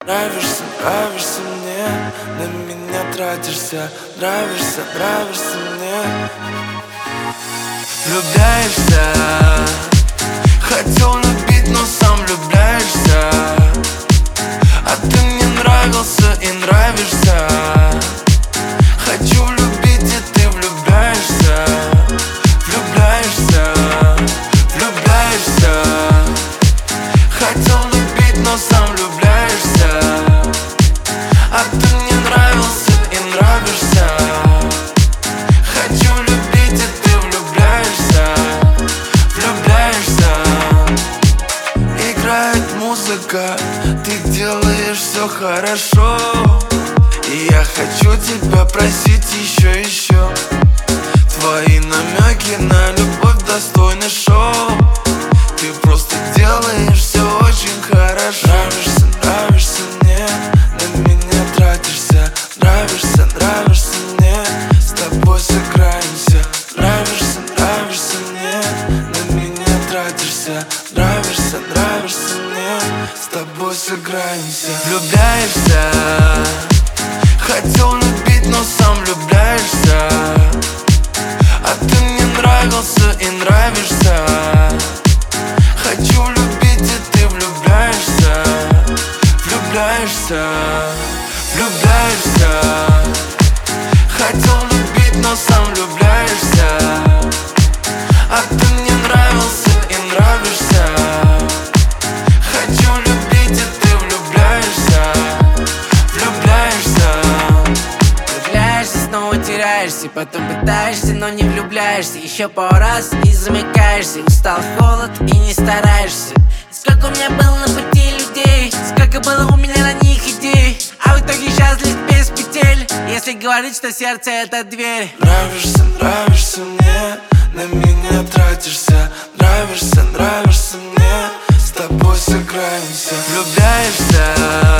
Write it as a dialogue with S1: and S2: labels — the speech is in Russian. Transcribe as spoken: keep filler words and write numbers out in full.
S1: Нравишься, нравишься мне, на меня тратишься. Нравишься, нравишься мне. Влюбляешься, хотел любить, но сам влюбляешься. А ты мне нравился и нравишься. Хочу влюбить, и ты влюбляешься. Влюбляешься, влюбляешься. Хотел любить, но сам влюбляешься. А ты мне нравился и нравишься. Хочу любить, и ты влюбляешься. Влюбляешься. Играет музыка, ты делаешь все хорошо. И я хочу тебя просить еще, еще. Твои намеки на любовь достойны шоу. Ты просто делаешь все очень хорошо. Нравишься, нравишься мне, на меня тратишься. Нравишься, нравишься мне, с тобой сыграемся. Нравишься, нравишься мне, на меня тратишься. Нравишься, нравишься мне, с тобой сыграемся. Влюбляешься, хотел любить, но сам влюбляешься. А ты мне нравился и нравишься. Хочу любить, и ты влюбляешься. Влюбляешься, влюбляешься. Хотел любить, но сам влюбляешься. А ты мне нравился и нравишься. Хочу любить, и ты влюбляешься. Влюбляешься.
S2: Влюбляешься, снова теряешься, потом пытаешься, но не влюбляешься. Еще пару раз и замыкаешься. Устал холод и не стараешься. Сколько у меня было на пути людей, сколько было у меня на них идей, а в итоге счастлив без петель, если говорить, что сердце это дверь.
S1: Нравишься, нравишься мне, на меня тратишься. Нравишься, нравишься мне, с тобой сыграемся. Влюбляешься,